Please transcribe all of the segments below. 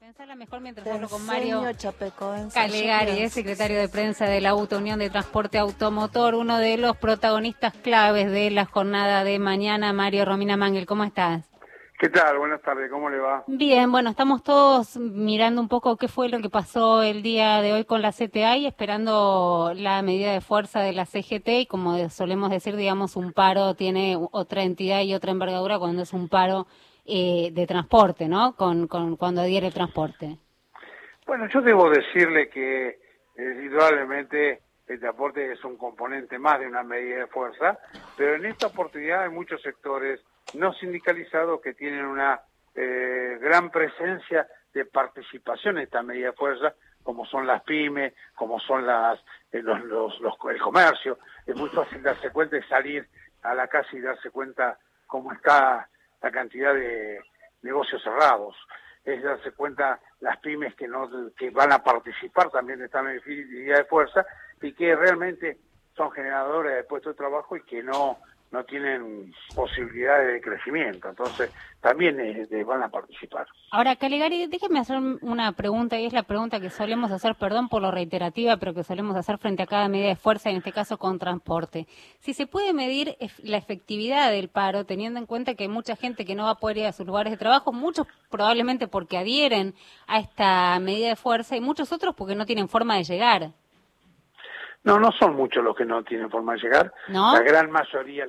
Pensala mejor mientras Te hablo con Mario Calegari, secretario de prensa de la UTA, Unión de Transporte Automotor, uno de los protagonistas claves de la jornada de mañana. Mario, Romina Mangel, ¿cómo estás? ¿Qué tal? Buenas tardes, ¿cómo le va? Bien, bueno, estamos todos mirando un poco qué fue lo que pasó el día de hoy con la CTA y esperando la medida de fuerza de la CGT y como solemos decir, digamos, un paro tiene otra entidad y otra envergadura cuando es un paro de transporte, ¿no? Cuando adhiere el transporte. Bueno, yo debo decirle que indudablemente el transporte es un componente más de una medida de fuerza, pero en esta oportunidad hay muchos sectores no sindicalizados que tienen una gran presencia de participación en esta medida de fuerza, como son las pymes, como son el comercio. Es muy fácil darse cuenta y salir a la calle y darse cuenta cómo está la cantidad de negocios cerrados. Es darse cuenta las pymes que van a participar también de esta medida de fuerza y que realmente son generadores de puestos de trabajo y que no tienen posibilidades de crecimiento, entonces también van a participar. Ahora, Calegari, déjeme hacer una pregunta, y es la pregunta que solemos hacer, perdón por lo reiterativa, pero que solemos hacer frente a cada medida de fuerza, en este caso con transporte. Si se puede medir la efectividad del paro, teniendo en cuenta que hay mucha gente que no va a poder ir a sus lugares de trabajo, muchos probablemente porque adhieren a esta medida de fuerza y muchos otros porque no tienen forma de llegar. No son muchos los que no tienen forma de llegar. ¿No? La gran mayoría,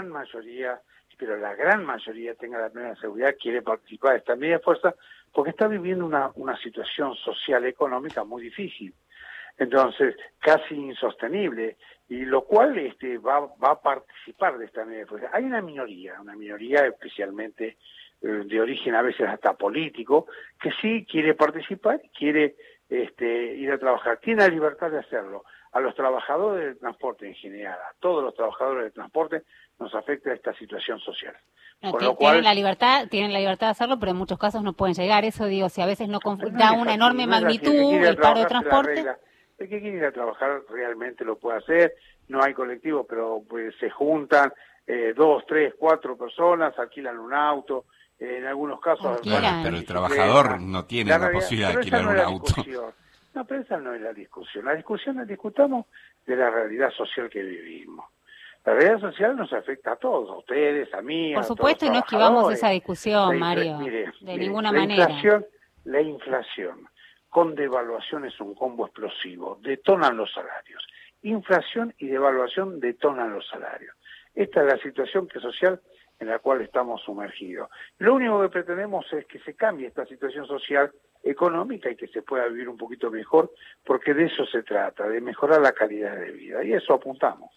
pero la gran mayoría, tenga la plena seguridad, quiere participar de esta medida de fuerza porque está viviendo una situación social económica muy difícil. Entonces, casi insostenible, y lo cual va a participar de esta medida de fuerza. Hay una minoría especialmente de origen a veces hasta político, que sí quiere participar, quiere ir a trabajar, tiene la libertad de hacerlo. A los trabajadores del transporte en general, a todos los trabajadores del transporte, nos afecta esta situación social. Con lo cual, tienen la libertad de hacerlo, pero en muchos casos no pueden llegar. Eso digo, si a veces no da una enorme magnitud el paro de transporte. El que quiere ir a trabajar realmente lo puede hacer, no hay colectivo, pero pues se juntan 2, 3, 4 personas, alquilan un auto, en algunos casos... Bueno, pero el trabajador no tiene la posibilidad de alquilar un auto. No, pero esa no es la discusión. La discutamos de la realidad social que vivimos. La realidad social nos afecta a todos, a ustedes, a mí, por a supuesto, todos y no esquivamos esa discusión, Mario, de ninguna manera. La inflación con devaluación es un combo explosivo, detonan los salarios. Inflación y devaluación detonan los salarios. Esta es la situación social en la cual estamos sumergidos. Lo único que pretendemos es que se cambie esta situación social económica y que se pueda vivir un poquito mejor, porque de eso se trata, de mejorar la calidad de vida, y eso apuntamos.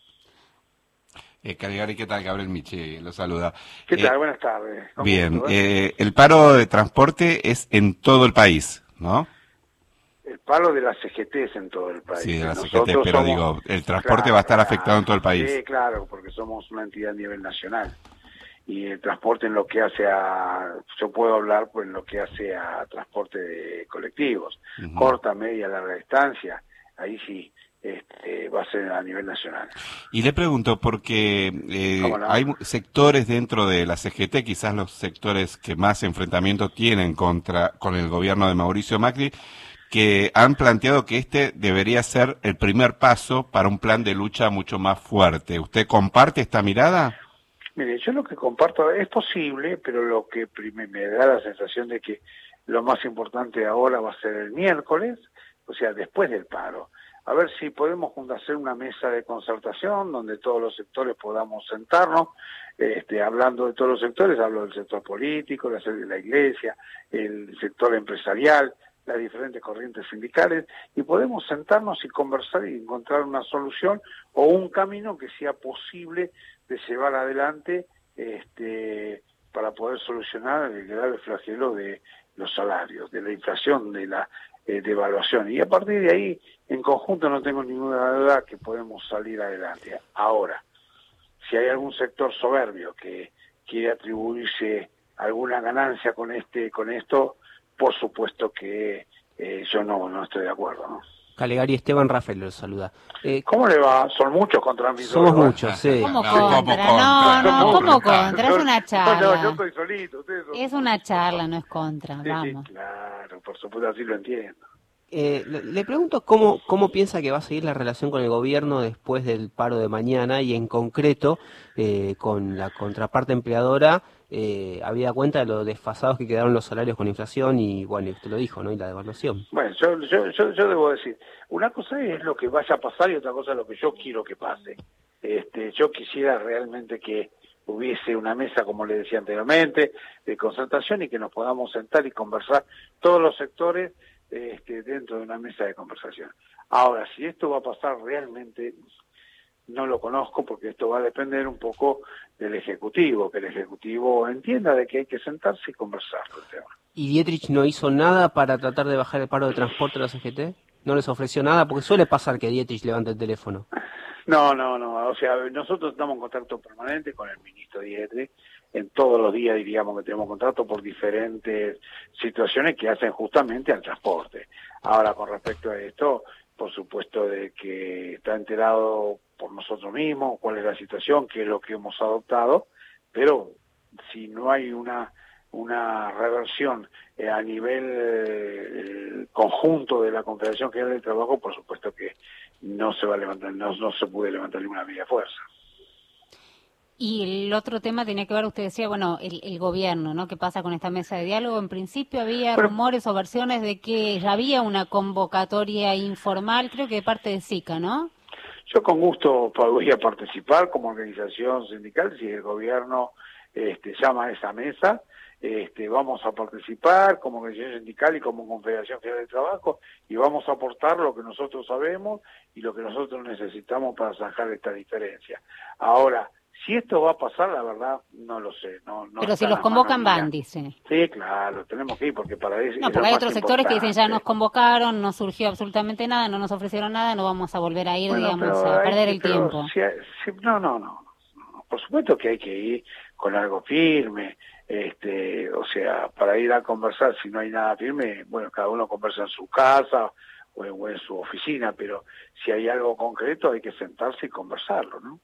Calegari, ¿qué tal? Gabriel Miche lo saluda. ¿Qué tal? Buenas tardes. Bien, el paro de transporte es en todo el país, ¿no? El paro de la CGT es en todo el país. Sí, de la CGT, pero digo, el transporte va a estar afectado en todo el país. Sí, claro, porque somos una entidad a nivel nacional. Y el transporte en lo que hace yo puedo hablar pues en lo que hace a transporte de colectivos, corta, media, larga distancia, ahí sí va a ser a nivel nacional. Y le pregunto, porque hay sectores dentro de la CGT, quizás los sectores que más enfrentamiento tienen con el gobierno de Mauricio Macri, que han planteado que debería ser el primer paso para un plan de lucha mucho más fuerte. ¿Usted comparte esta mirada? Mire, yo lo que comparto es posible, pero lo que me da la sensación de que lo más importante ahora va a ser el miércoles, o sea, después del paro. A ver si podemos hacer una mesa de concertación donde todos los sectores podamos sentarnos, hablando de todos los sectores, hablo del sector político, la iglesia, el sector empresarial, las diferentes corrientes sindicales, y podemos sentarnos y conversar y encontrar una solución o un camino que sea posible de llevar adelante para poder solucionar el grave flagelo de los salarios, de la inflación, de la devaluación. Y a partir de ahí, en conjunto, no tengo ninguna duda que podemos salir adelante. Ahora, si hay algún sector soberbio que quiere atribuirse alguna ganancia con esto, por supuesto que yo no estoy de acuerdo, ¿no? Calegari, Esteban Rafael los saluda. ¿Cómo le va? Son muchos contra mí. Somos muchos, sí. ¿Cómo contra? No, ¿cómo contra? Es una charla. No, yo estoy solito. Es una charla, no es contra, sí, vamos. Sí, claro, por supuesto, así lo entiendo. Le pregunto cómo piensa que va a seguir la relación con el gobierno después del paro de mañana y en concreto con la contraparte empleadora, habida cuenta de lo desfasados que quedaron los salarios con inflación y bueno, usted lo dijo, ¿no? Y la devaluación. Bueno, yo debo decir, una cosa es lo que vaya a pasar y otra cosa es lo que yo quiero que pase. Yo quisiera realmente que hubiese una mesa, como le decía anteriormente, de concertación y que nos podamos sentar y conversar todos los sectores dentro de una mesa de conversación. Ahora, si esto va a pasar realmente, no lo conozco porque esto va a depender un poco del Ejecutivo, que el Ejecutivo entienda de que hay que sentarse y conversar el tema. ¿Y Dietrich no hizo nada para tratar de bajar el paro de transporte de la CGT? ¿No les ofreció nada? Porque suele pasar que Dietrich levante el teléfono. No, o sea, nosotros estamos en contacto permanente con el ministro Dietrich, en todos los días diríamos que tenemos contacto por diferentes situaciones que hacen justamente al transporte. Ahora, con respecto a esto, por supuesto de que está enterado por nosotros mismos cuál es la situación, qué es lo que hemos adoptado, pero si no hay una reversión a nivel conjunto de la Confederación General del Trabajo, por supuesto que no se va a levantar, no se puede levantar ninguna medida de fuerza. Y el otro tema tenía que ver, usted decía, bueno, el gobierno, ¿no? ¿Qué pasa con esta mesa de diálogo? En principio había rumores o versiones de que ya había una convocatoria informal, creo que de parte de SICA, ¿no? Yo con gusto voy a participar como organización sindical, si el gobierno llama a esa mesa, vamos a participar como organización sindical y como Confederación General del Trabajo y vamos a aportar lo que nosotros sabemos y lo que nosotros necesitamos para zanjar esta diferencia. Ahora, si esto va a pasar, la verdad, no lo sé. No pero si los convocan van, dice. Sí, claro, tenemos que ir porque para eso... No, porque hay otros sectores que dicen ya nos convocaron, no surgió absolutamente nada, no nos ofrecieron nada, no vamos a volver a ir, bueno, digamos, a perder el tiempo. No. Por supuesto que hay que ir con algo firme, o sea, para ir a conversar, si no hay nada firme, bueno, cada uno conversa en su casa o en su oficina, pero si hay algo concreto hay que sentarse y conversarlo, ¿no?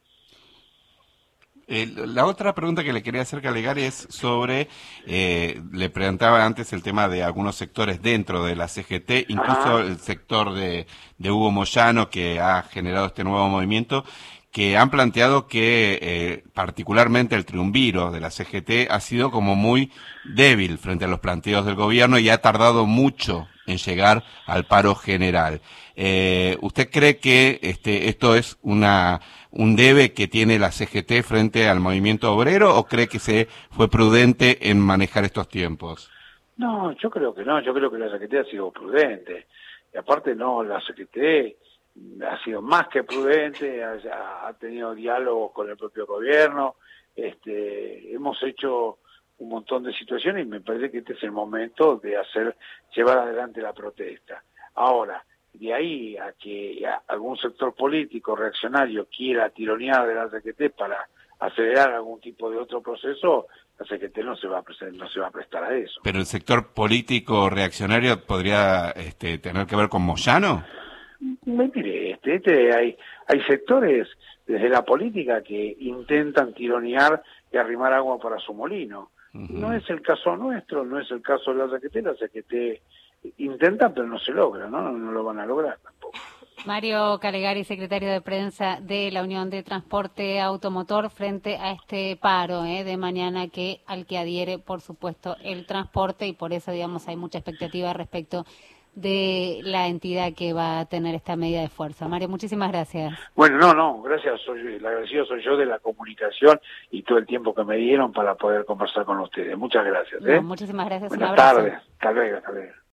La otra pregunta que le quería hacer, Calegari, es sobre, le preguntaba antes el tema de algunos sectores dentro de la CGT, incluso el sector de Hugo Moyano, que ha generado este nuevo movimiento, que han planteado que particularmente el triunviro de la CGT ha sido como muy débil frente a los planteos del gobierno y ha tardado mucho en llegar al paro general. ¿Usted cree que esto es un debe que tiene la CGT frente al movimiento obrero o cree que se fue prudente en manejar estos tiempos? No, yo creo que no, yo creo que la CGT ha sido prudente. Y aparte no, la CGT ha sido más que prudente, ha tenido diálogo con el propio gobierno, hemos hecho un montón de situaciones y me parece que este es el momento de llevar adelante la protesta. Ahora, de ahí a que algún sector político reaccionario quiera tironear de la CGT para acelerar algún tipo de otro proceso, la CGT no se va a prestar a eso. ¿Pero el sector político reaccionario podría tener que ver con Moyano? Mire, hay sectores desde la política que intentan tironear y arrimar agua para su molino. No es el caso nuestro, no es el caso de la CGT intentan pero no se logra, ¿no? No lo van a lograr tampoco. Mario Calegari, secretario de prensa de la Unión de Transporte Automotor, frente a este paro de mañana al que adhiere, por supuesto, el transporte y por eso, digamos, hay mucha expectativa respecto de la entidad que va a tener esta medida de fuerza. Mario, muchísimas gracias. Bueno, no, gracias, el agradecido soy yo de la comunicación y todo el tiempo que me dieron para poder conversar con ustedes. Muchas gracias. No, muchísimas gracias. Buenas tardes, hasta luego.